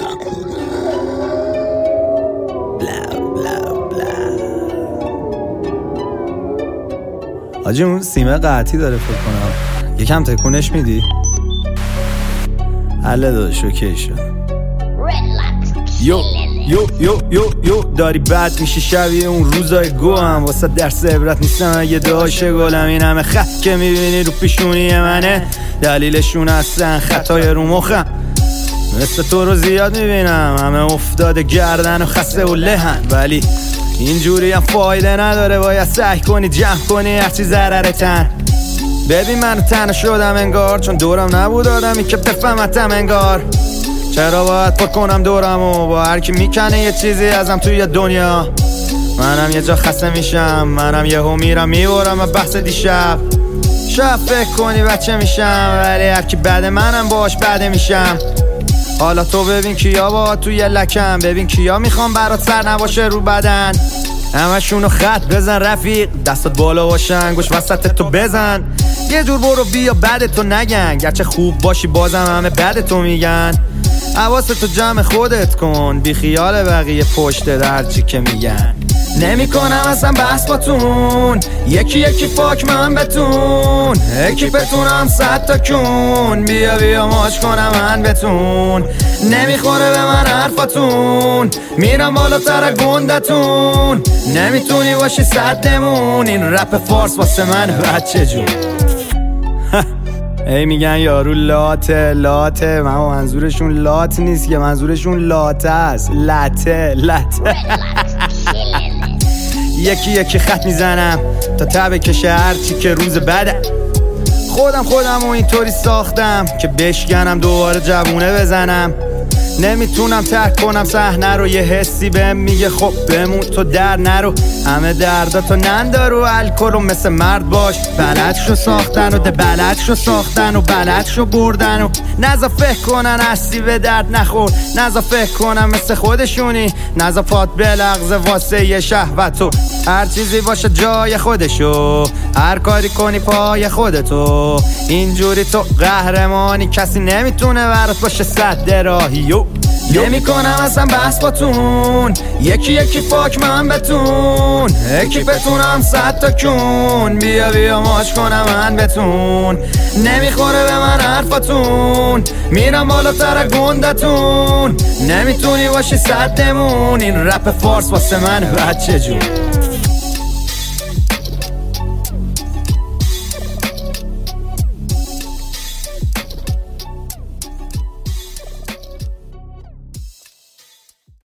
حاجی اون سیمه قطعی داره فکر کنم، یکم تکونش میدی؟ حله داداش اوکی شد. یو داری بد میشی شبیه اون روزای گو هم واسه درس عبرت نیستم اگه داشت گلم. این همه خط که میبینی رو پیشونی منه دلیلشون هستن خطای رو مخم. مثل تو رو زیاد میبینم همه افتاده گردن و خسته و لهن، ولی اینجوری هم فایده نداره، باید سعی کنی جمع کنی هرچی ضررتن. ببین من تنها شدم انگار، چون دورم نبود آدمی که بفهمتم انگار. چرا باید پر کنم دورمو با هر کی میکنه یه چیزی ازم توی دنیا. منم یه جا خسته میشم، منم یهو میرم میبرم بحث دیشب. شاید فکر کنی بچه میشم، ولی هر کی بعد منم باش بده میشم. حالا تو ببین کیا با توی لکم، ببین کیا میخوام برات سر نباشه رو بدن. همشونو خط بزن رفیق، دستات بالا باشن گوش وسط تو بزن. یه جور برو بیا بعد تو نگن، گرچه خوب باشی بازم همه بعد تو میگن. حواستو جمع خودت کن، بی خیال بقیه پشت هرچی که میگن. نمی کنم اصلا بحث باتون، یکی یکی فاک من بتون. اکیپتونم 100 تا کون، بیا ماچ کنم من بتون. نمیخوره به من حرفاتون، میرم بالاتر گندتون. نمیتونی باشی صدمون، این رپ فارس واسه من بچه جون. ای میگن یارو لاته من منظورشون لات نیست که، منظورشون لاته است. لته یکی خط میزنم تا تبه کشه هرچی که روز بعد. خودم و اینطوری ساختم که بشکنم دوباره جوونه بزنم. نمیتونم ترک کنم صحنه رو، یه حسی بهم میگه خب بمون تو در نرو. همه درداتو نندارو الکل و مثل مرد باش. بلدشو ساختن و بلدشو ساختن و بلدشو بردن و نزا فکر کنن هستی به درد نخور. نزا فکر کنن مثل خودشونی، نزا پات بلغزه واسه یه شهوتو. هر چیزی باشه جای خودشو، هر کاری کنی پای خودتو. اینجوری تو قهرمانی، کسی نمیتونه برات باشه صد راهی. نمی کنم اصلا بحث باتون، یکی فاک من بتون. اکیپتونم 100 تا کون، بیا ماچ کنم من بتون. نمیخوره به من حرفاتون، میرم بالاتر گندتون. نمیتونی باشی صدمون، این رپ فارس واسه من بچه جون.